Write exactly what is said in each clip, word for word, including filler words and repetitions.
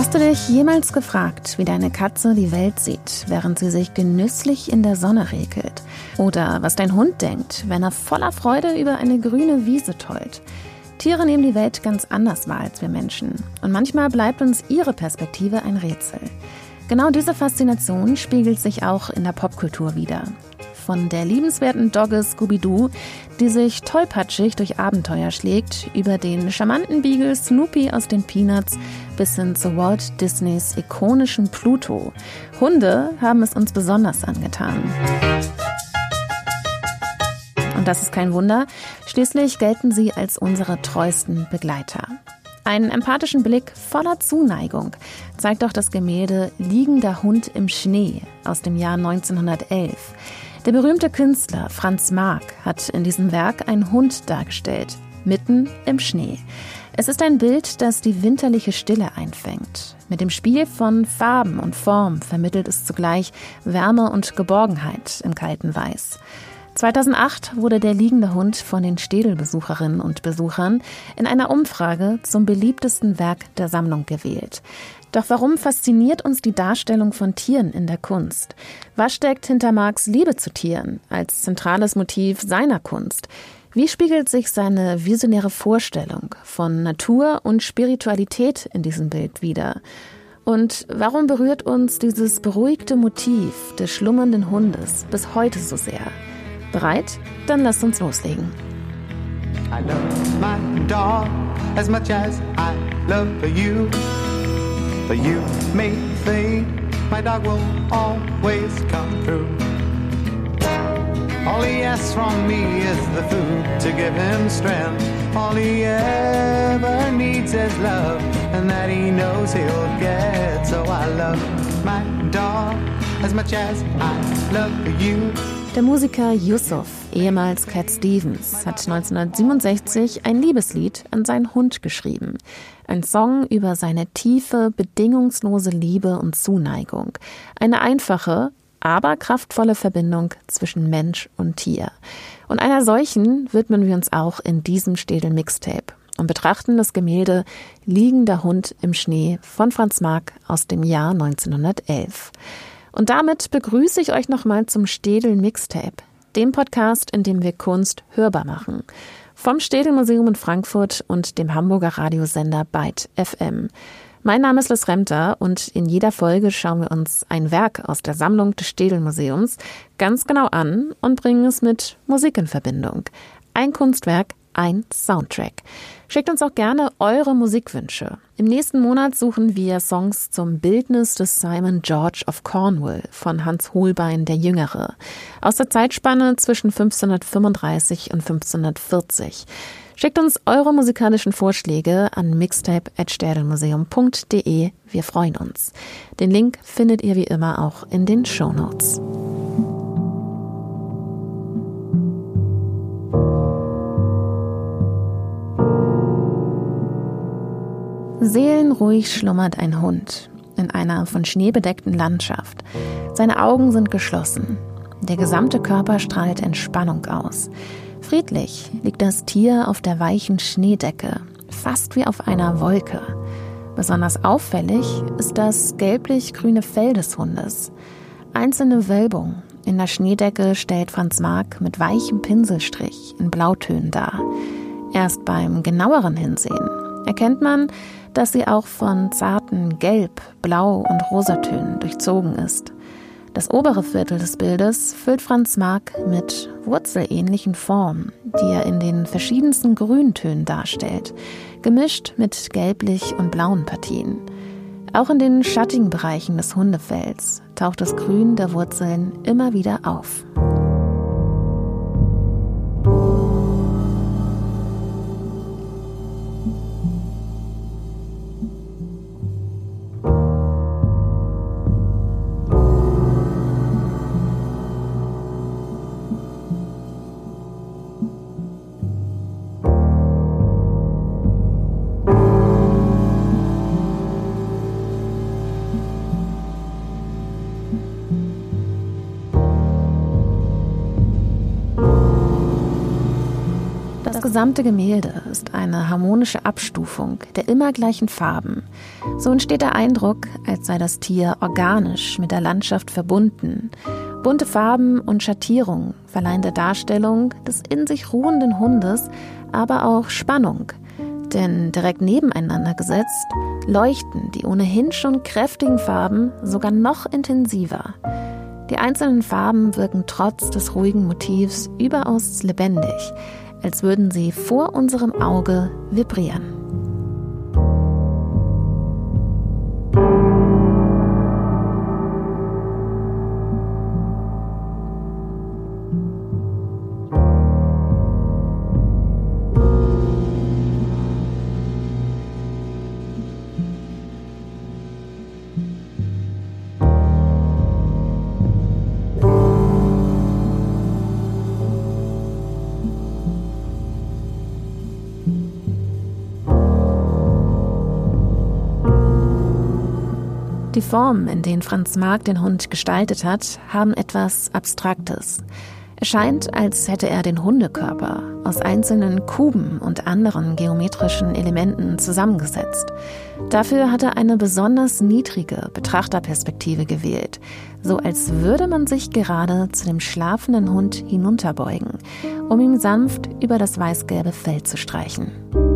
Hast du dich jemals gefragt, wie deine Katze die Welt sieht, während sie sich genüsslich in der Sonne regelt? Oder was dein Hund denkt, wenn er voller Freude über eine grüne Wiese tollt? Tiere nehmen die Welt ganz anders wahr als wir Menschen. Und manchmal bleibt uns ihre Perspektive ein Rätsel. Genau diese Faszination spiegelt sich auch in der Popkultur wider. Von der liebenswerten Dogge Scooby-Doo, die sich tollpatschig durch Abenteuer schlägt, über den charmanten Beagle Snoopy aus den Peanuts bis hin zu Walt Disneys ikonischen Pluto. Hunde haben es uns besonders angetan. Und das ist kein Wunder, schließlich gelten sie als unsere treuesten Begleiter. Einen empathischen Blick voller Zuneigung zeigt auch das Gemälde Liegender Hund im Schnee aus dem Jahr neunzehnhundertelf. Der berühmte Künstler Franz Marc hat in diesem Werk einen Hund dargestellt, mitten im Schnee. Es ist ein Bild, das die winterliche Stille einfängt. Mit dem Spiel von Farben und Form vermittelt es zugleich Wärme und Geborgenheit im kalten Weiß. zweitausendacht wurde der liegende Hund von den Städel-Besucherinnen und Besuchern in einer Umfrage zum beliebtesten Werk der Sammlung gewählt. Doch warum fasziniert uns die Darstellung von Tieren in der Kunst? Was steckt hinter Marcs Liebe zu Tieren als zentrales Motiv seiner Kunst? Wie spiegelt sich seine visionäre Vorstellung von Natur und Spiritualität in diesem Bild wider? Und warum berührt uns dieses beruhigte Motiv des schlummernden Hundes bis heute so sehr? Bereit? Dann lasst uns loslegen. I love my dog as much as I love you. But you may think my dog will always come through. All he asks from me is the food to give him strength. All he ever needs is love, and that he knows he'll get. So I love my dog as much as I love you. Der Musiker Yusuf, ehemals Cat Stevens, hat neunzehnhundertsiebenundsechzig ein Liebeslied an seinen Hund geschrieben. Ein Song über seine tiefe, bedingungslose Liebe und Zuneigung. Eine einfache, aber kraftvolle Verbindung zwischen Mensch und Tier. Und einer solchen widmen wir uns auch in diesem Städel-Mixtape und betrachten das Gemälde Liegender Hund im Schnee von Franz Marc aus dem Jahr neunzehnhundertelf. Und damit begrüße ich euch nochmal zum Städel Mixtape, dem Podcast, in dem wir Kunst hörbar machen. Vom Städel-Museum in Frankfurt und dem Hamburger Radiosender Byte F M. Mein Name ist Liz Remter und in jeder Folge schauen wir uns ein Werk aus der Sammlung des Städel-Museums ganz genau an und bringen es mit Musik in Verbindung. Ein Kunstwerk, ein Soundtrack. Schickt uns auch gerne eure Musikwünsche. Im nächsten Monat suchen wir Songs zum Bildnis des Simon George of Cornwall von Hans Holbein der Jüngere aus der Zeitspanne zwischen fünfzehnhundertfünfunddreißig und fünfzehnhundertvierzig. Schickt uns eure musikalischen Vorschläge an mixtape at städelmuseum punkt de. Wir freuen uns. Den Link findet ihr wie immer auch in den Shownotes. Seelenruhig schlummert ein Hund in einer von Schnee bedeckten Landschaft. Seine Augen sind geschlossen. Der gesamte Körper strahlt Entspannung aus. Friedlich liegt das Tier auf der weichen Schneedecke, fast wie auf einer Wolke. Besonders auffällig ist das gelblich-grüne Fell des Hundes. Einzelne Wölbung in der Schneedecke stellt Franz Marc mit weichem Pinselstrich in Blautönen dar. Erst beim genaueren Hinsehen erkennt man, dass sie auch von zarten Gelb-, Blau- und Rosatönen durchzogen ist. Das obere Viertel des Bildes füllt Franz Marc mit wurzelähnlichen Formen, die er in den verschiedensten Grüntönen darstellt, gemischt mit gelblich- und blauen Partien. Auch in den schattigen Bereichen des Hundefells taucht das Grün der Wurzeln immer wieder auf. Das gesamte Gemälde ist eine harmonische Abstufung der immer gleichen Farben. So entsteht der Eindruck, als sei das Tier organisch mit der Landschaft verbunden. Bunte Farben und Schattierungen verleihen der Darstellung des in sich ruhenden Hundes aber auch Spannung. Denn direkt nebeneinander gesetzt leuchten die ohnehin schon kräftigen Farben sogar noch intensiver. Die einzelnen Farben wirken trotz des ruhigen Motivs überaus lebendig, als würden sie vor unserem Auge vibrieren. Die Formen, in denen Franz Marc den Hund gestaltet hat, haben etwas Abstraktes. Es scheint, als hätte er den Hundekörper aus einzelnen Kuben und anderen geometrischen Elementen zusammengesetzt. Dafür hat er eine besonders niedrige Betrachterperspektive gewählt, so als würde man sich gerade zu dem schlafenden Hund hinunterbeugen, um ihm sanft über das weißgelbe Fell zu streichen.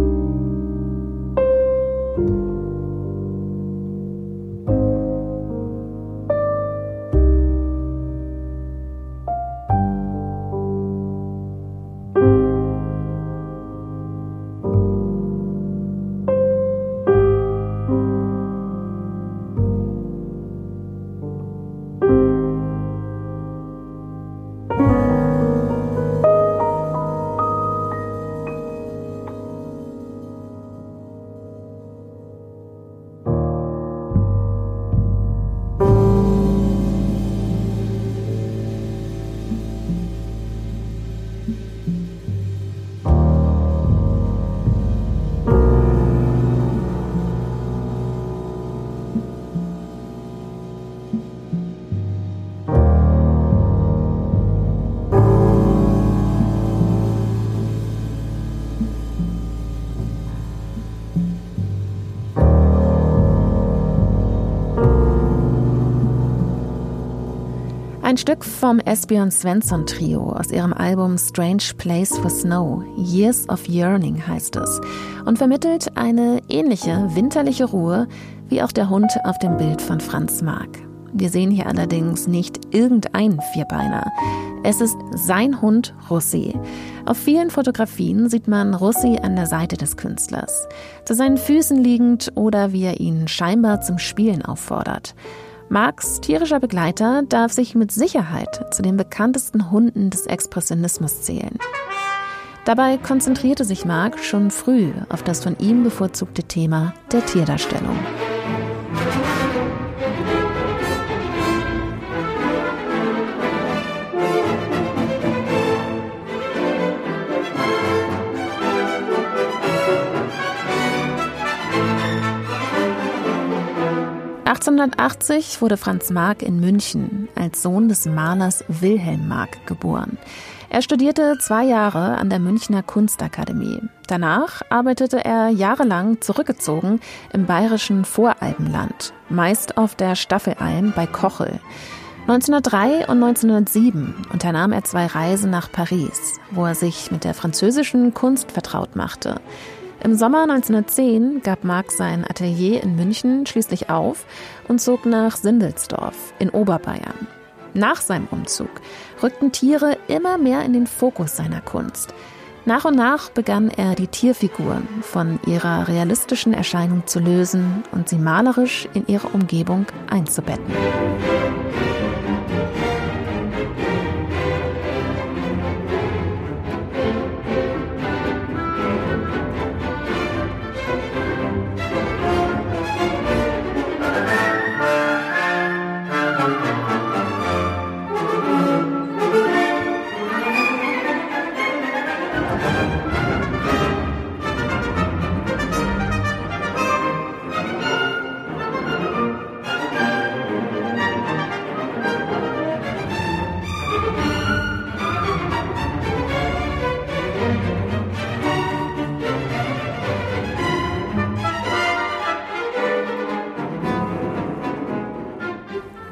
Ein Stück vom Esbjörn Svensson Trio aus ihrem Album Strange Place for Snow, Years of Yearning heißt es, und vermittelt eine ähnliche winterliche Ruhe wie auch der Hund auf dem Bild von Franz Marc. Wir sehen hier allerdings nicht irgendeinen Vierbeiner. Es ist sein Hund Russi. Auf vielen Fotografien sieht man Russi an der Seite des Künstlers, zu seinen Füßen liegend oder wie er ihn scheinbar zum Spielen auffordert. Marcs tierischer Begleiter darf sich mit Sicherheit zu den bekanntesten Hunden des Expressionismus zählen. Dabei konzentrierte sich Marc schon früh auf das von ihm bevorzugte Thema der Tierdarstellung. achtzehnhundertachtzig wurde Franz Marc in München als Sohn des Malers Wilhelm Marc geboren. Er studierte zwei Jahre an der Münchner Kunstakademie. Danach arbeitete er jahrelang zurückgezogen im bayerischen Voralpenland, meist auf der Staffelalm bei Kochel. neunzehnhundertdrei und neunzehnhundertsieben unternahm er zwei Reisen nach Paris, wo er sich mit der französischen Kunst vertraut machte. Im Sommer neunzehnhundertzehn gab Marc sein Atelier in München schließlich auf und zog nach Sindelsdorf in Oberbayern. Nach seinem Umzug rückten Tiere immer mehr in den Fokus seiner Kunst. Nach und nach begann er, die Tierfiguren von ihrer realistischen Erscheinung zu lösen und sie malerisch in ihre Umgebung einzubetten.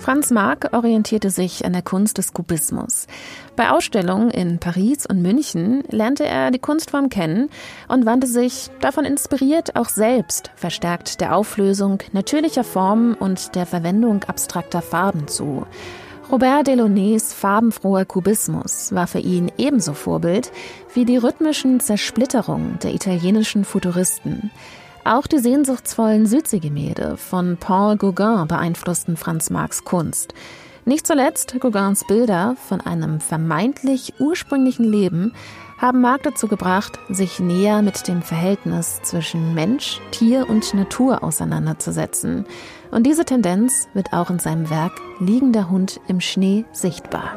Franz Marc orientierte sich an der Kunst des Kubismus. Bei Ausstellungen in Paris und München lernte er die Kunstform kennen und wandte sich, davon inspiriert, auch selbst verstärkt der Auflösung natürlicher Formen und der Verwendung abstrakter Farben zu. Robert Delaunay's farbenfroher Kubismus war für ihn ebenso Vorbild wie die rhythmischen Zersplitterungen der italienischen Futuristen. Auch die sehnsuchtsvollen Südseegemälde von Paul Gauguin beeinflussten Franz Marcs Kunst. Nicht zuletzt Gauguins Bilder von einem vermeintlich ursprünglichen Leben haben Marc dazu gebracht, sich näher mit dem Verhältnis zwischen Mensch, Tier und Natur auseinanderzusetzen. Und diese Tendenz wird auch in seinem Werk Liegender Hund im Schnee sichtbar.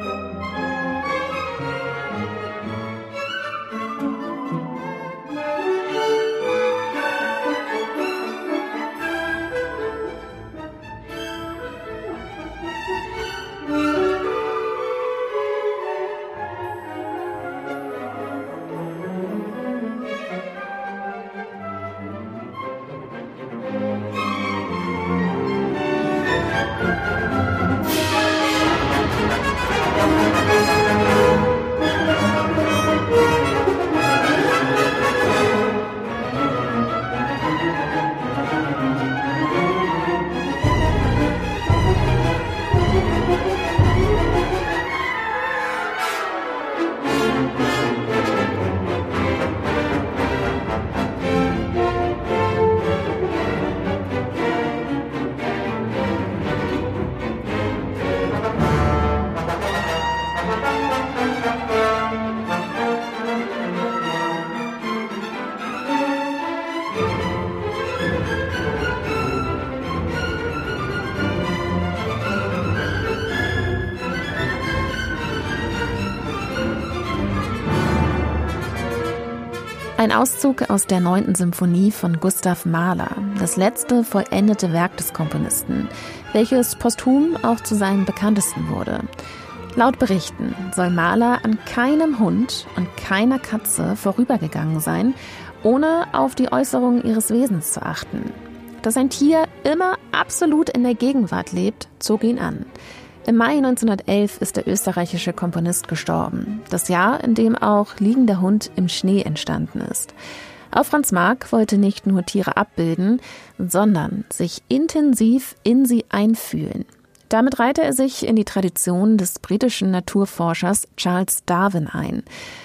Ein Auszug aus der neunten Symphonie von Gustav Mahler, das letzte vollendete Werk des Komponisten, welches posthum auch zu seinem bekanntesten wurde. Laut Berichten soll Mahler an keinem Hund und keiner Katze vorübergegangen sein, ohne auf die Äußerungen ihres Wesens zu achten. Dass ein Tier immer absolut in der Gegenwart lebt, zog ihn an. Im Mai neunzehnhundertelf ist der österreichische Komponist gestorben, das Jahr, in dem auch Liegender Hund im Schnee entstanden ist. Auch Franz Marc wollte nicht nur Tiere abbilden, sondern sich intensiv in sie einfühlen. Damit reihte er sich in die Tradition des britischen Naturforschers Charles Darwin ein.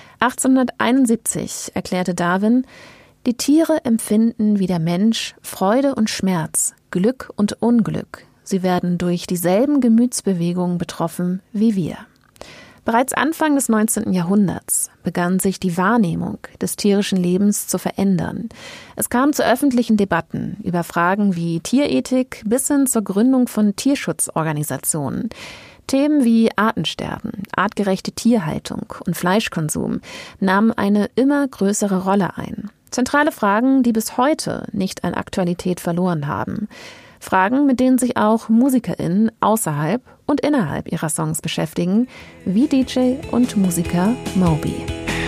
achtzehnhunderteinundsiebzig erklärte Darwin: Die Tiere empfinden wie der Mensch Freude und Schmerz, Glück und Unglück. Sie werden durch dieselben Gemütsbewegungen betroffen wie wir. Bereits Anfang des neunzehnten Jahrhunderts begann sich die Wahrnehmung des tierischen Lebens zu verändern. Es kam zu öffentlichen Debatten über Fragen wie Tierethik bis hin zur Gründung von Tierschutzorganisationen. Themen wie Artensterben, artgerechte Tierhaltung und Fleischkonsum nahmen eine immer größere Rolle ein. Zentrale Fragen, die bis heute nicht an Aktualität verloren haben. Fragen, mit denen sich auch MusikerInnen außerhalb und innerhalb ihrer Songs beschäftigen, wie D J und Musiker Moby.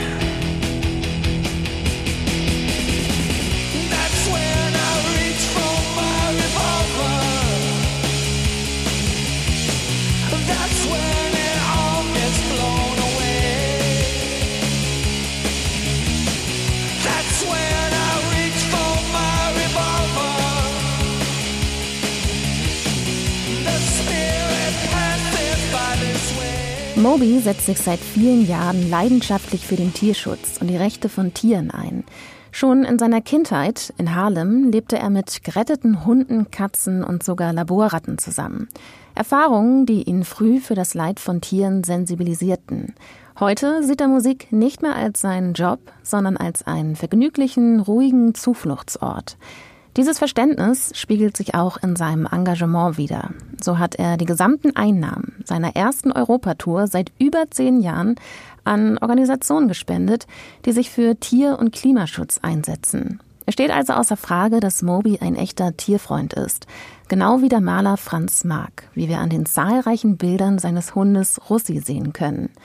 Moby setzt sich seit vielen Jahren leidenschaftlich für den Tierschutz und die Rechte von Tieren ein. Schon in seiner Kindheit in Harlem lebte er mit geretteten Hunden, Katzen und sogar Laborratten zusammen. Erfahrungen, die ihn früh für das Leid von Tieren sensibilisierten. Heute sieht er Musik nicht mehr als seinen Job, sondern als einen vergnüglichen, ruhigen Zufluchtsort. Dieses Verständnis spiegelt sich auch in seinem Engagement wider. So hat er die gesamten Einnahmen seiner ersten Europatour seit über zehn Jahren an Organisationen gespendet, die sich für Tier- und Klimaschutz einsetzen. Es steht also außer Frage, dass Moby ein echter Tierfreund ist. Genau wie der Maler Franz Marc, wie wir an den zahlreichen Bildern seines Hundes Russi sehen können.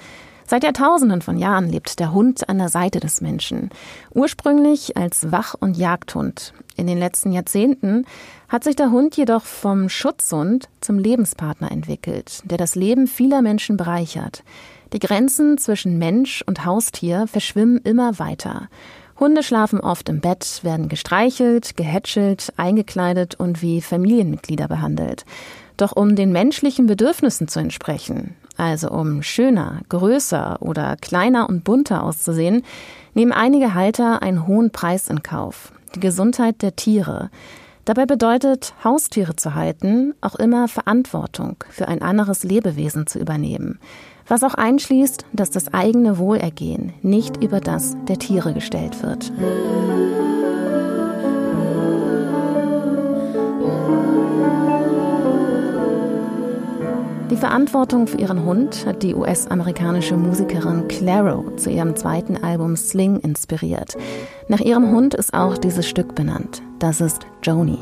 Seit Jahrtausenden von Jahren lebt der Hund an der Seite des Menschen. Ursprünglich als Wach- und Jagdhund. In den letzten Jahrzehnten hat sich der Hund jedoch vom Schutzhund zum Lebenspartner entwickelt, der das Leben vieler Menschen bereichert. Die Grenzen zwischen Mensch und Haustier verschwimmen immer weiter. Hunde schlafen oft im Bett, werden gestreichelt, gehätschelt, eingekleidet und wie Familienmitglieder behandelt. Doch um den menschlichen Bedürfnissen zu entsprechen, also um schöner, größer oder kleiner und bunter auszusehen, nehmen einige Halter einen hohen Preis in Kauf: die Gesundheit der Tiere. Dabei bedeutet, Haustiere zu halten, auch immer Verantwortung für ein anderes Lebewesen zu übernehmen. Was auch einschließt, dass das eigene Wohlergehen nicht über das der Tiere gestellt wird. Die Verantwortung für ihren Hund hat die U S-amerikanische Musikerin Clairo zu ihrem zweiten Album Sling inspiriert. Nach ihrem Hund ist auch dieses Stück benannt. Das ist Joni.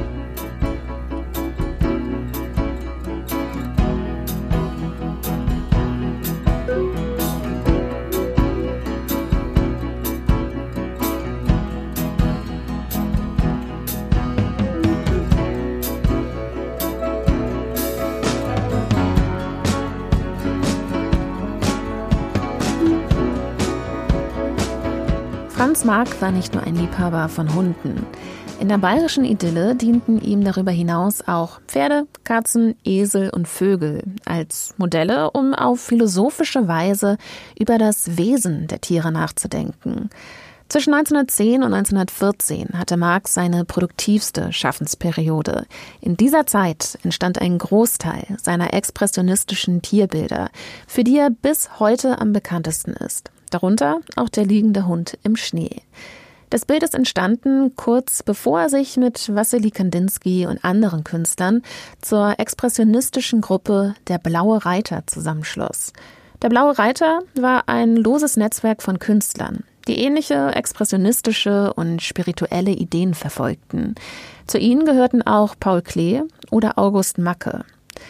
Franz Marc war nicht nur ein Liebhaber von Hunden. In der bayerischen Idylle dienten ihm darüber hinaus auch Pferde, Katzen, Esel und Vögel als Modelle, um auf philosophische Weise über das Wesen der Tiere nachzudenken. Zwischen neunzehnhundertzehn und neunzehnhundertvierzehn hatte Marc seine produktivste Schaffensperiode. In dieser Zeit entstand ein Großteil seiner expressionistischen Tierbilder, für die er bis heute am bekanntesten ist. Darunter auch der liegende Hund im Schnee. Das Bild ist entstanden kurz bevor er sich mit Wassily Kandinsky und anderen Künstlern zur expressionistischen Gruppe Der Blaue Reiter zusammenschloss. Der Blaue Reiter war ein loses Netzwerk von Künstlern, die ähnliche expressionistische und spirituelle Ideen verfolgten. Zu ihnen gehörten auch Paul Klee oder August Macke.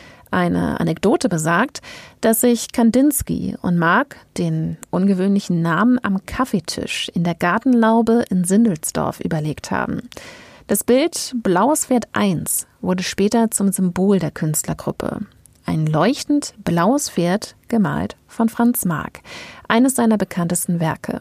Eine Anekdote besagt, dass sich Kandinsky und Marc den ungewöhnlichen Namen am Kaffeetisch in der Gartenlaube in Sindelsdorf überlegt haben. Das Bild Blaues Pferd eins wurde später zum Symbol der Künstlergruppe. Ein leuchtend blaues Pferd, gemalt von Franz Marc, eines seiner bekanntesten Werke.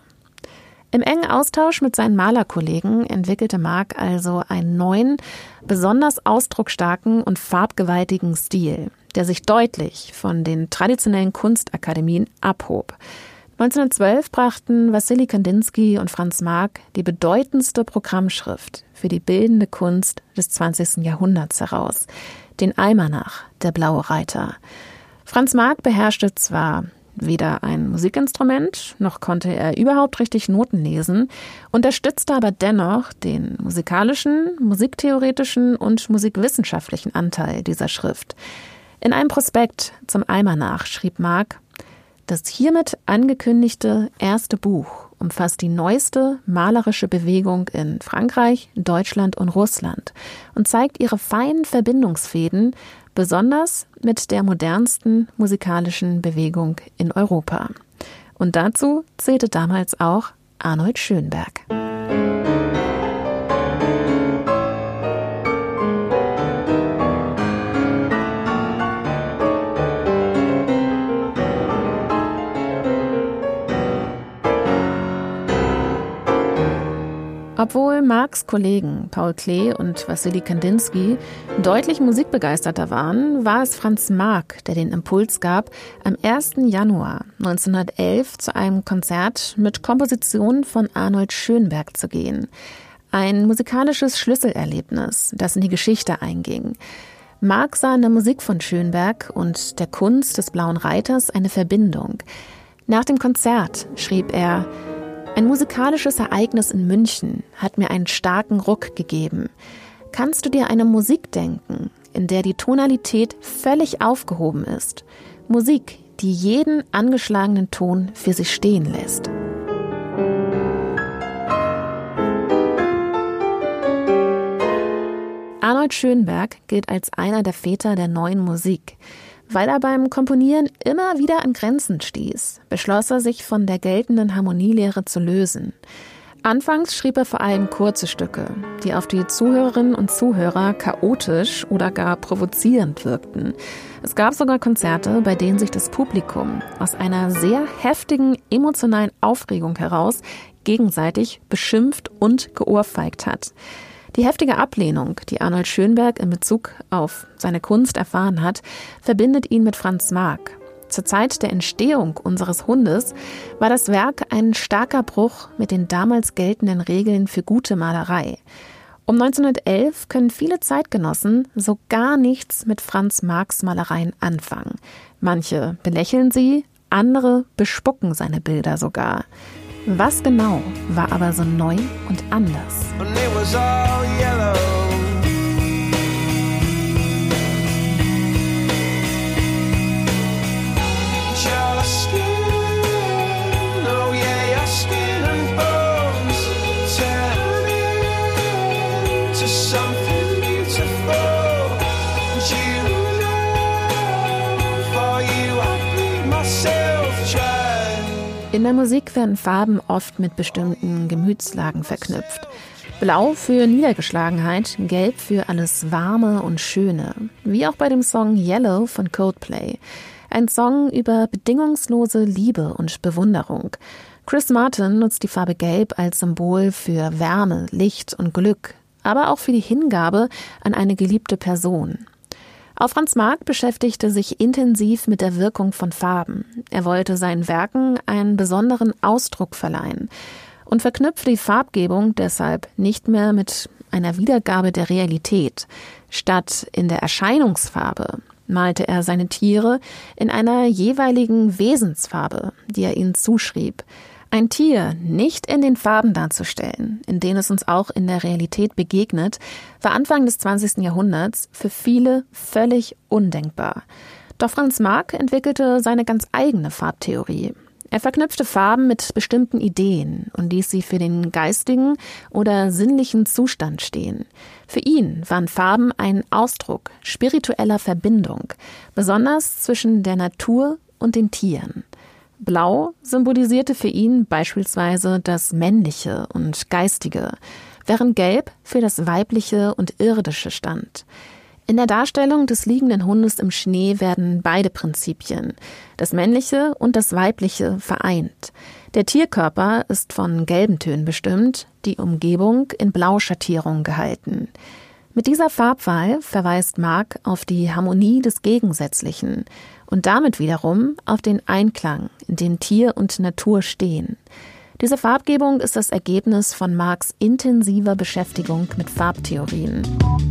Im engen Austausch mit seinen Malerkollegen entwickelte Marc also einen neuen, besonders ausdrucksstarken und farbgewaltigen Stil, der sich deutlich von den traditionellen Kunstakademien abhob. neunzehnhundertzwölf brachten Wassily Kandinsky und Franz Marc die bedeutendste Programmschrift für die bildende Kunst des zwanzigsten Jahrhunderts heraus, den Almanach Der Blaue Reiter. Franz Marc beherrschte zwar weder ein Musikinstrument, noch konnte er überhaupt richtig Noten lesen, unterstützte aber dennoch den musikalischen, musiktheoretischen und musikwissenschaftlichen Anteil dieser Schrift. In einem Prospekt zum Almanach schrieb Marc: Das hiermit angekündigte erste Buch umfasst die neueste malerische Bewegung in Frankreich, Deutschland und Russland und zeigt ihre feinen Verbindungsfäden besonders mit der modernsten musikalischen Bewegung in Europa. Und dazu zählte damals auch Arnold Schönberg. Obwohl Marcs Kollegen Paul Klee und Wassily Kandinsky deutlich musikbegeisterter waren, war es Franz Marc, der den Impuls gab, am ersten Januar neunzehnhundertelf zu einem Konzert mit Kompositionen von Arnold Schönberg zu gehen. Ein musikalisches Schlüsselerlebnis, das in die Geschichte einging. Marc sah in der Musik von Schönberg und der Kunst des Blauen Reiters eine Verbindung. Nach dem Konzert schrieb er: Ein musikalisches Ereignis in München hat mir einen starken Ruck gegeben. Kannst du dir eine Musik denken, in der die Tonalität völlig aufgehoben ist? Musik, die jeden angeschlagenen Ton für sich stehen lässt. Arnold Schönberg gilt als einer der Väter der neuen Musik. Weil er beim Komponieren immer wieder an Grenzen stieß, beschloss er, sich von der geltenden Harmonielehre zu lösen. Anfangs schrieb er vor allem kurze Stücke, die auf die Zuhörerinnen und Zuhörer chaotisch oder gar provozierend wirkten. Es gab sogar Konzerte, bei denen sich das Publikum aus einer sehr heftigen emotionalen Aufregung heraus gegenseitig beschimpft und geohrfeigt hat. Die heftige Ablehnung, die Arnold Schönberg in Bezug auf seine Kunst erfahren hat, verbindet ihn mit Franz Marc. Zur Zeit der Entstehung unseres Hundes war das Werk ein starker Bruch mit den damals geltenden Regeln für gute Malerei. Um neunzehnhundertelf können viele Zeitgenossen so gar nichts mit Franz Marcs Malereien anfangen. Manche belächeln sie, andere bespucken seine Bilder sogar. Was genau war aber so neu und anders? In der Musik werden Farben oft mit bestimmten Gemütslagen verknüpft. Blau für Niedergeschlagenheit, Gelb für alles Warme und Schöne. Wie auch bei dem Song Yellow von Coldplay. Ein Song über bedingungslose Liebe und Bewunderung. Chris Martin nutzt die Farbe Gelb als Symbol für Wärme, Licht und Glück, aber auch für die Hingabe an eine geliebte Person. Auch Franz Marc beschäftigte sich intensiv mit der Wirkung von Farben. Er wollte seinen Werken einen besonderen Ausdruck verleihen und verknüpfte die Farbgebung deshalb nicht mehr mit einer Wiedergabe der Realität. Statt in der Erscheinungsfarbe malte er seine Tiere in einer jeweiligen Wesensfarbe, die er ihnen zuschrieb. Ein Tier nicht in den Farben darzustellen, in denen es uns auch in der Realität begegnet, war Anfang des zwanzigsten Jahrhunderts für viele völlig undenkbar. Doch Franz Marc entwickelte seine ganz eigene Farbtheorie. Er verknüpfte Farben mit bestimmten Ideen und ließ sie für den geistigen oder sinnlichen Zustand stehen. Für ihn waren Farben ein Ausdruck spiritueller Verbindung, besonders zwischen der Natur und den Tieren. Blau symbolisierte für ihn beispielsweise das Männliche und Geistige, während Gelb für das Weibliche und Irdische stand. In der Darstellung des liegenden Hundes im Schnee werden beide Prinzipien, das Männliche und das Weibliche, vereint. Der Tierkörper ist von gelben Tönen bestimmt, die Umgebung in Blauschattierung gehalten. Mit dieser Farbwahl verweist Marc auf die Harmonie des Gegensätzlichen und damit wiederum auf den Einklang, in dem Tier und Natur stehen. Diese Farbgebung ist das Ergebnis von Marcs intensiver Beschäftigung mit Farbtheorien.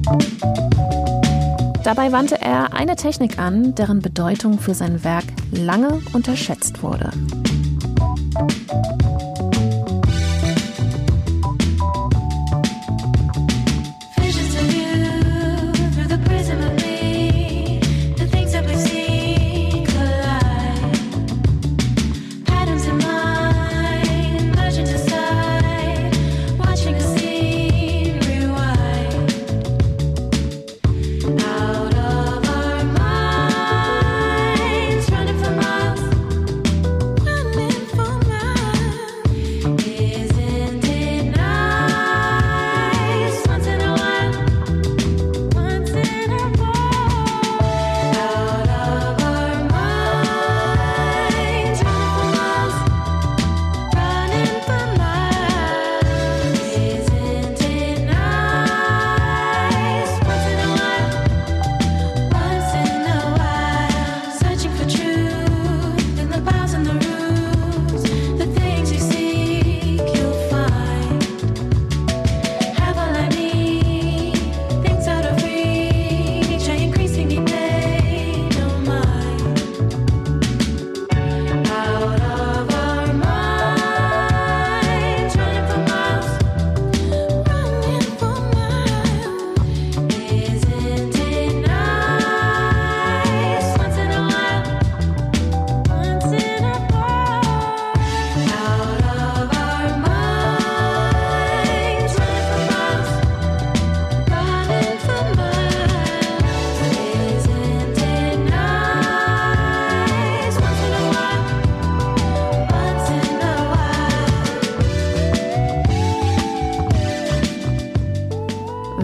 Dabei wandte er eine Technik an, deren Bedeutung für sein Werk lange unterschätzt wurde.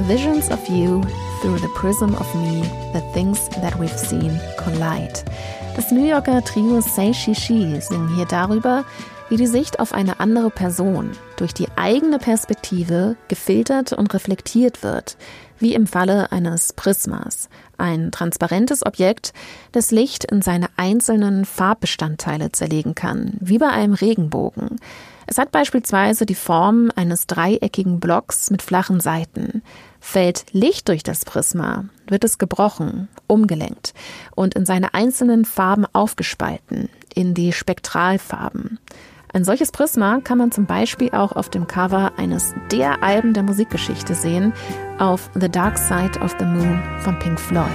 Visions of you, through the prism of me, the things that we've seen collide. Das New Yorker Trio Say She She singen hier darüber, wie die Sicht auf eine andere Person durch die eigene Perspektive gefiltert und reflektiert wird, wie im Falle eines Prismas, ein transparentes Objekt, das Licht in seine einzelnen Farbbestandteile zerlegen kann, wie bei einem Regenbogen. Es hat beispielsweise die Form eines dreieckigen Blocks mit flachen Seiten. Fällt Licht durch das Prisma, wird es gebrochen, umgelenkt und in seine einzelnen Farben aufgespalten, in die Spektralfarben. Ein solches Prisma kann man zum Beispiel auch auf dem Cover eines der Alben der Musikgeschichte sehen, auf The Dark Side of the Moon von Pink Floyd.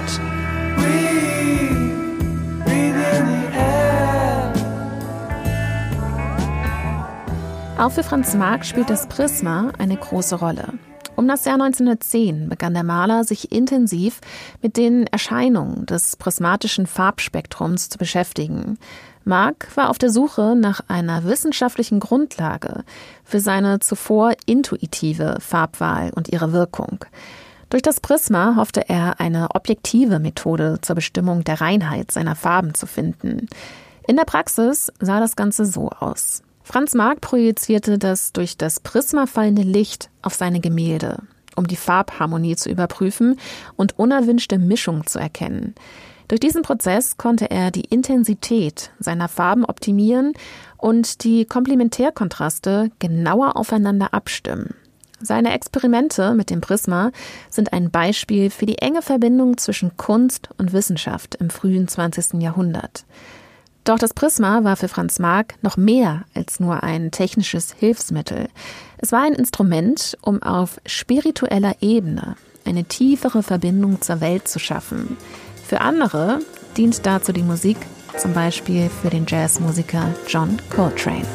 Auch für Franz Marc spielt das Prisma eine große Rolle. Um das Jahr neunzehnhundertzehn begann der Maler, sich intensiv mit den Erscheinungen des prismatischen Farbspektrums zu beschäftigen. Marc war auf der Suche nach einer wissenschaftlichen Grundlage für seine zuvor intuitive Farbwahl und ihre Wirkung. Durch das Prisma hoffte er, eine objektive Methode zur Bestimmung der Reinheit seiner Farben zu finden. In der Praxis sah das Ganze so aus. Franz Marc projizierte das durch das Prisma fallende Licht auf seine Gemälde, um die Farbharmonie zu überprüfen und unerwünschte Mischung zu erkennen. Durch diesen Prozess konnte er die Intensität seiner Farben optimieren und die Komplementärkontraste genauer aufeinander abstimmen. Seine Experimente mit dem Prisma sind ein Beispiel für die enge Verbindung zwischen Kunst und Wissenschaft im frühen zwanzigsten Jahrhundert. Doch das Prisma war für Franz Marc noch mehr als nur ein technisches Hilfsmittel. Es war ein Instrument, um auf spiritueller Ebene eine tiefere Verbindung zur Welt zu schaffen. Für andere dient dazu die Musik, zum Beispiel für den Jazzmusiker John Coltrane.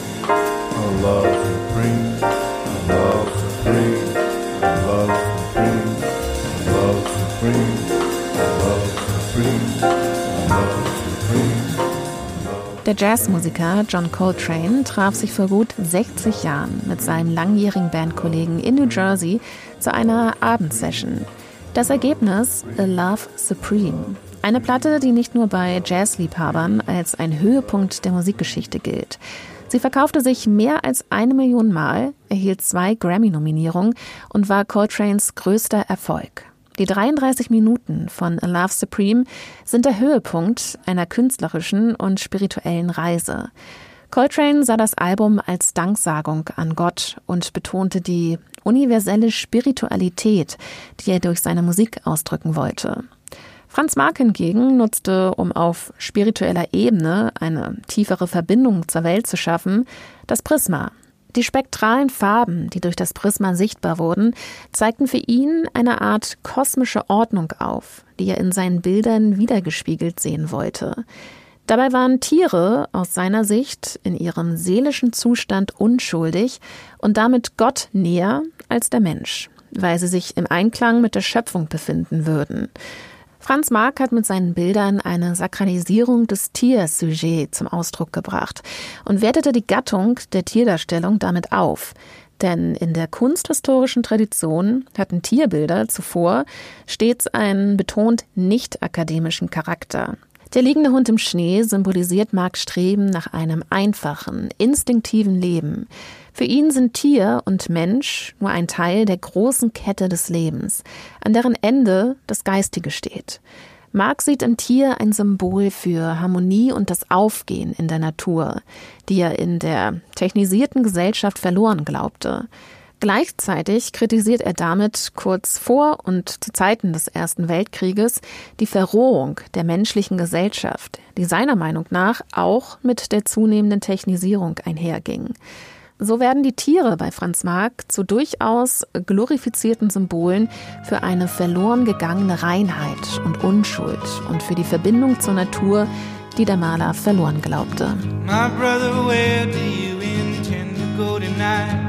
Der Jazzmusiker John Coltrane traf sich vor gut sechzig Jahren mit seinem langjährigen Bandkollegen in New Jersey zu einer Abendsession. Das Ergebnis: A Love Supreme. Eine Platte, die nicht nur bei Jazzliebhabern als ein Höhepunkt der Musikgeschichte gilt. Sie verkaufte sich mehr als eine Million Mal, erhielt zwei Grammy-Nominierungen und war Coltranes größter Erfolg. Die dreiunddreißig Minuten von A Love Supreme sind der Höhepunkt einer künstlerischen und spirituellen Reise. Coltrane sah das Album als Danksagung an Gott und betonte die universelle Spiritualität, die er durch seine Musik ausdrücken wollte. Franz Marc hingegen nutzte, um auf spiritueller Ebene eine tiefere Verbindung zur Welt zu schaffen, das Prisma. Die spektralen Farben, die durch das Prisma sichtbar wurden, zeigten für ihn eine Art kosmische Ordnung auf, die er in seinen Bildern wiedergespiegelt sehen wollte. Dabei waren Tiere aus seiner Sicht in ihrem seelischen Zustand unschuldig und damit Gott näher als der Mensch, weil sie sich im Einklang mit der Schöpfung befinden würden. Franz Marc hat mit seinen Bildern eine Sakralisierung des Tiersujets zum Ausdruck gebracht und wertete die Gattung der Tierdarstellung damit auf. Denn in der kunsthistorischen Tradition hatten Tierbilder zuvor stets einen betont nicht-akademischen Charakter. Der liegende Hund im Schnee symbolisiert Marcs Streben nach einem einfachen, instinktiven Leben. Für ihn sind Tier und Mensch nur ein Teil der großen Kette des Lebens, an deren Ende das Geistige steht. Marc sieht im Tier ein Symbol für Harmonie und das Aufgehen in der Natur, die er in der technisierten Gesellschaft verloren glaubte. Gleichzeitig kritisiert er damit kurz vor und zu Zeiten des Ersten Weltkrieges die Verrohung der menschlichen Gesellschaft, die seiner Meinung nach auch mit der zunehmenden Technisierung einherging. So werden die Tiere bei Franz Marc zu durchaus glorifizierten Symbolen für eine verloren gegangene Reinheit und Unschuld und für die Verbindung zur Natur, die der Maler verloren glaubte. My brother, where do you intend to go tonight?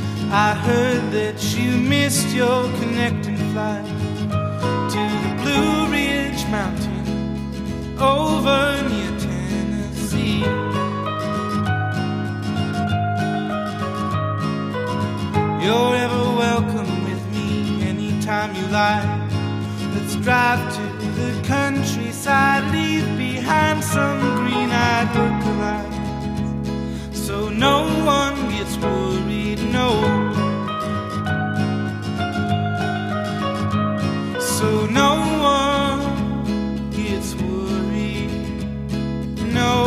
I heard that you missed your connecting flight to the Blue Ridge Mountain over near Tennessee. You're ever welcome with me anytime. anytime you like. Let's drive to the countryside, leave behind some green-eyed lookalikes, so no one gets worried, no. So no one gets worried, no.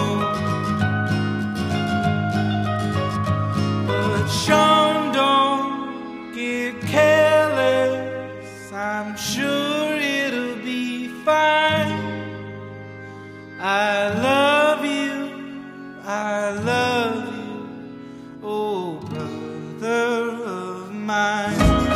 But Sean, don't get careless, I'm sure it'll be fine. I love you, I love you, oh brother of mine.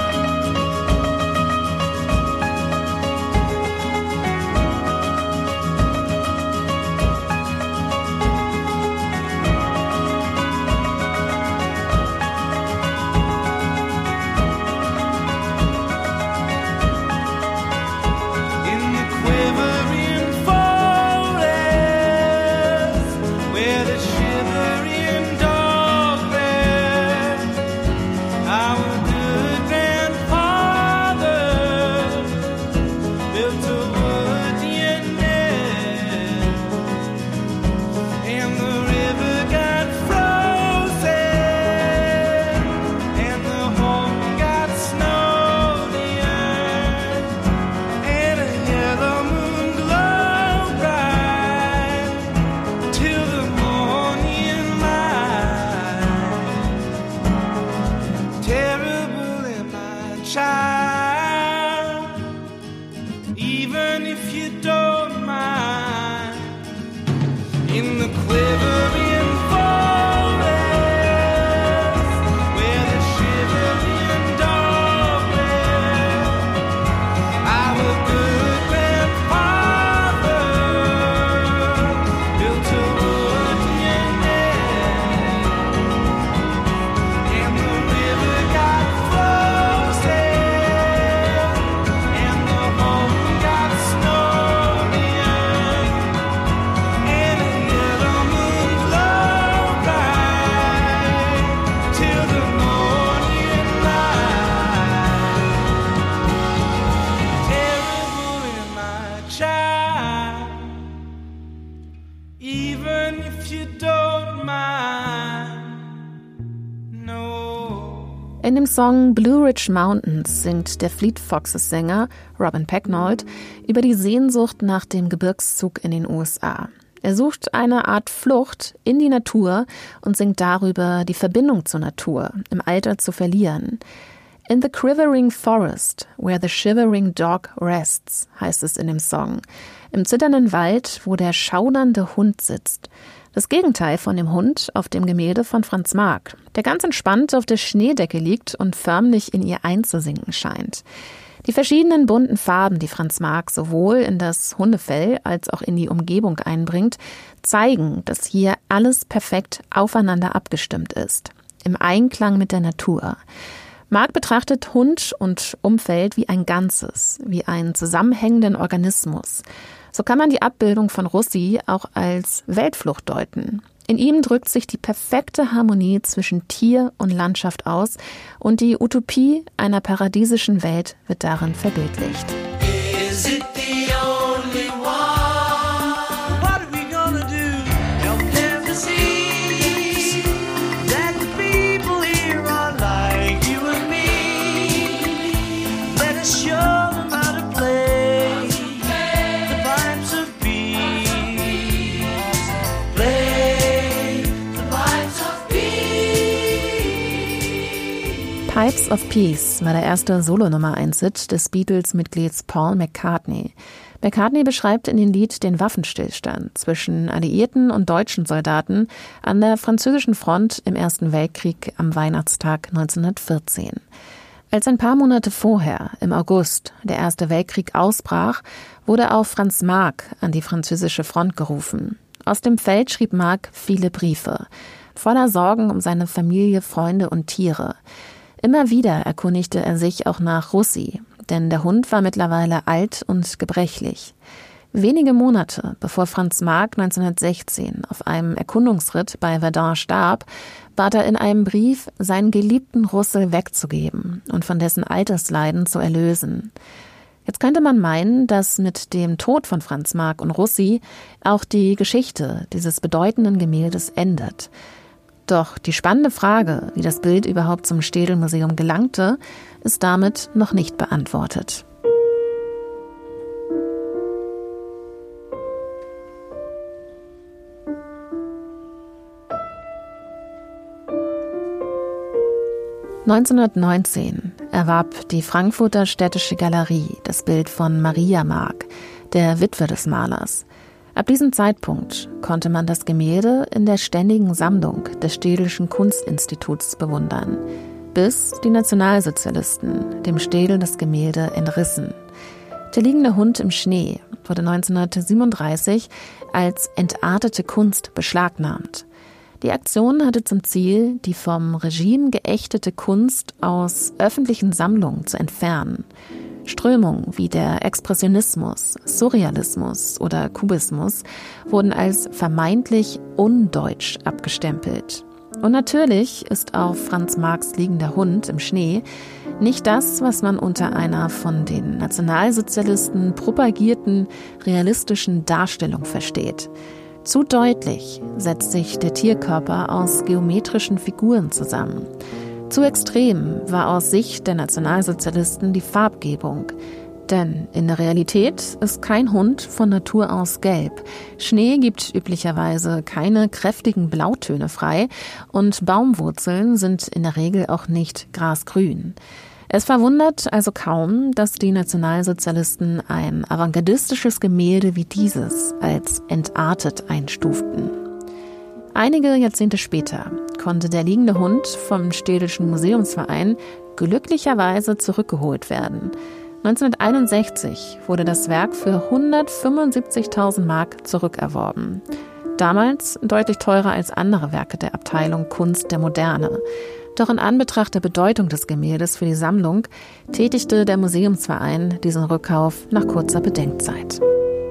In dem Song Blue Ridge Mountains singt der Fleet Foxes Sänger Robin Pecknold über die Sehnsucht nach dem Gebirgszug in den U S A. Er sucht eine Art Flucht in die Natur und singt darüber, die Verbindung zur Natur im Alter zu verlieren. In the quivering forest, where the shivering dog rests, heißt es in dem Song. Im zitternden Wald, wo der schaudernde Hund sitzt. Das Gegenteil von dem Hund auf dem Gemälde von Franz Marc, der ganz entspannt auf der Schneedecke liegt und förmlich in ihr einzusinken scheint. Die verschiedenen bunten Farben, die Franz Marc sowohl in das Hundefell als auch in die Umgebung einbringt, zeigen, dass hier alles perfekt aufeinander abgestimmt ist, im Einklang mit der Natur. Marc betrachtet Hund und Umfeld wie ein Ganzes, wie einen zusammenhängenden Organismus. So kann man die Abbildung von Russi auch als Weltflucht deuten. In ihm drückt sich die perfekte Harmonie zwischen Tier und Landschaft aus und die Utopie einer paradiesischen Welt wird darin verbildlicht. Is it the only one? What are we gonna do? Help them to see that the people here are like you and me. Let us show them how to play the pipes of peace. Play the pipes of peace. Pipes of Peace war der erste Solo-Nummer eins Hit des Beatles-Mitglieds Paul McCartney. McCartney beschreibt in dem Lied den Waffenstillstand zwischen alliierten und deutschen Soldaten an der französischen Front im Ersten Weltkrieg am Weihnachtstag neunzehnhundertvierzehn. Als ein paar Monate vorher, im August, der Erste Weltkrieg ausbrach, wurde auch Franz Marc an die französische Front gerufen. Aus dem Feld schrieb Marc viele Briefe, voller Sorgen um seine Familie, Freunde und Tiere. Immer wieder erkundigte er sich auch nach Russi, denn der Hund war mittlerweile alt und gebrechlich. Wenige Monate bevor Franz Marc neunzehnhundertsechzehn auf einem Erkundungsritt bei Verdun starb, bat er in einem Brief, seinen geliebten Russell wegzugeben und von dessen Altersleiden zu erlösen. Jetzt könnte man meinen, dass mit dem Tod von Franz Marc und Russi auch die Geschichte dieses bedeutenden Gemäldes endet. Doch die spannende Frage, wie das Bild überhaupt zum Städel-Museum gelangte, ist damit noch nicht beantwortet. neunzehnhundertneunzehn erwarb die Frankfurter Städtische Galerie das Bild von Maria Marc, der Witwe des Malers. Ab diesem Zeitpunkt konnte man das Gemälde in der ständigen Sammlung des Städelschen Kunstinstituts bewundern, bis die Nationalsozialisten dem Städel das Gemälde entrissen. Der liegende Hund im Schnee wurde neunzehnhundertsiebenunddreißig als entartete Kunst beschlagnahmt. Die Aktion hatte zum Ziel, die vom Regime geächtete Kunst aus öffentlichen Sammlungen zu entfernen. Strömungen wie der Expressionismus, Surrealismus oder Kubismus wurden als vermeintlich undeutsch abgestempelt. Und natürlich ist auch Franz Marcs liegender Hund im Schnee nicht das, was man unter einer von den Nationalsozialisten propagierten realistischen Darstellung versteht. Zu deutlich setzt sich der Tierkörper aus geometrischen Figuren zusammen. Zu extrem war aus Sicht der Nationalsozialisten die Farbgebung. Denn in der Realität ist kein Hund von Natur aus gelb. Schnee gibt üblicherweise keine kräftigen Blautöne frei und Baumwurzeln sind in der Regel auch nicht grasgrün. Es verwundert also kaum, dass die Nationalsozialisten ein avantgardistisches Gemälde wie dieses als entartet einstuften. Einige Jahrzehnte später konnte der liegende Hund vom Städelschen Museumsverein glücklicherweise zurückgeholt werden. neunzehnhunderteinundsechzig wurde das Werk für hundertfünfundsiebzigtausend Mark zurückerworben. Damals deutlich teurer als andere Werke der Abteilung Kunst der Moderne. Doch in Anbetracht der Bedeutung des Gemäldes für die Sammlung tätigte der Museumsverein diesen Rückkauf nach kurzer Bedenkzeit.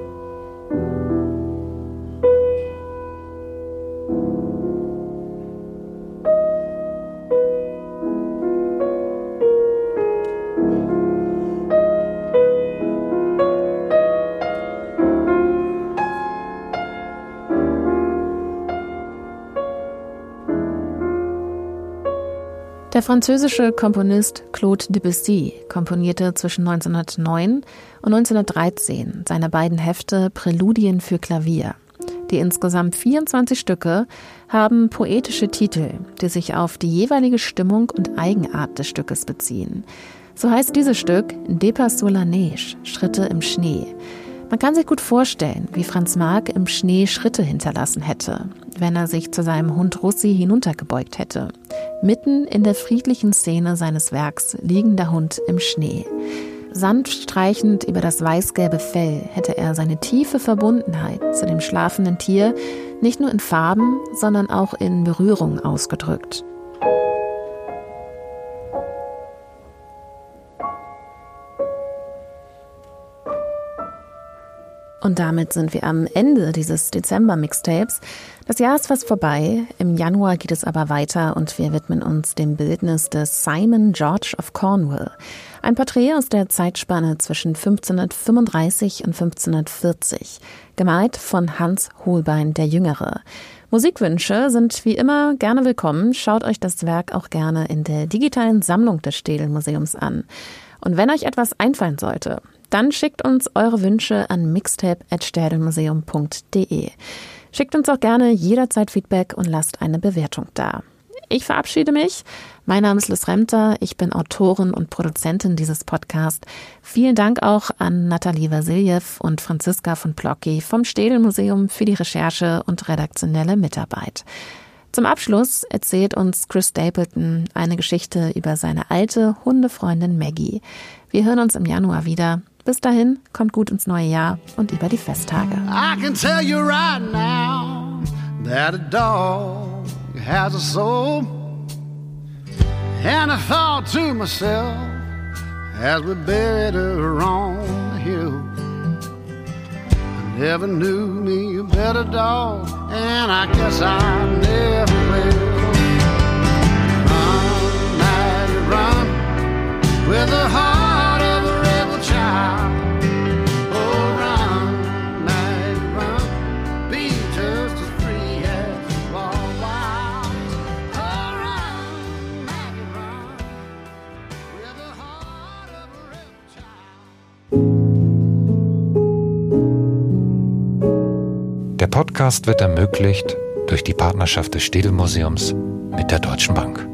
Der französische Komponist Claude Debussy komponierte zwischen neunzehnhundertneun und neunzehnhundertdreizehn seine beiden Hefte Präludien für Klavier. Die insgesamt vierundzwanzig Stücke haben poetische Titel, die sich auf die jeweilige Stimmung und Eigenart des Stückes beziehen. So heißt dieses Stück Des pas sur la neige, Schritte im Schnee. Man kann sich gut vorstellen, wie Franz Marc im Schnee Schritte hinterlassen hätte, wenn er sich zu seinem Hund Russi hinuntergebeugt hätte. Mitten in der friedlichen Szene seines Werks liegender Hund im Schnee. Sanft streichend über das weißgelbe Fell hätte er seine tiefe Verbundenheit zu dem schlafenden Tier nicht nur in Farben, sondern auch in Berührung ausgedrückt. Und damit sind wir am Ende dieses Dezember-Mixtapes. Das Jahr ist fast vorbei, im Januar geht es aber weiter und wir widmen uns dem Bildnis des Simon George of Cornwall. Ein Porträt aus der Zeitspanne zwischen fünfzehnhundertfünfunddreißig und fünfzehnhundertvierzig, gemalt von Hans Holbein der Jüngere. Musikwünsche sind wie immer gerne willkommen. Schaut euch das Werk auch gerne in der digitalen Sammlung des Städel-Museums an. Und wenn euch etwas einfallen sollte, dann schickt uns eure Wünsche an mixtape at städelmuseum punkt de. Schickt uns auch gerne jederzeit Feedback und lasst eine Bewertung da. Ich verabschiede mich. Mein Name ist Liz Remter. Ich bin Autorin und Produzentin dieses Podcasts. Vielen Dank auch an Nathalie Vasiljev und Franziska von Plocki vom Städel-Museum für die Recherche und redaktionelle Mitarbeit. Zum Abschluss erzählt uns Chris Stapleton eine Geschichte über seine alte Hundefreundin Maggie. Wir hören uns im Januar wieder. Bis dahin, kommt gut ins neue Jahr und über die Festtage. I can tell you right now that a dog has a soul. And I thought to myself as we buried her on the hill, I never knew me a better dog, and I guess I never will. Podcast wird ermöglicht durch die Partnerschaft des Städelmuseums mit der Deutschen Bank.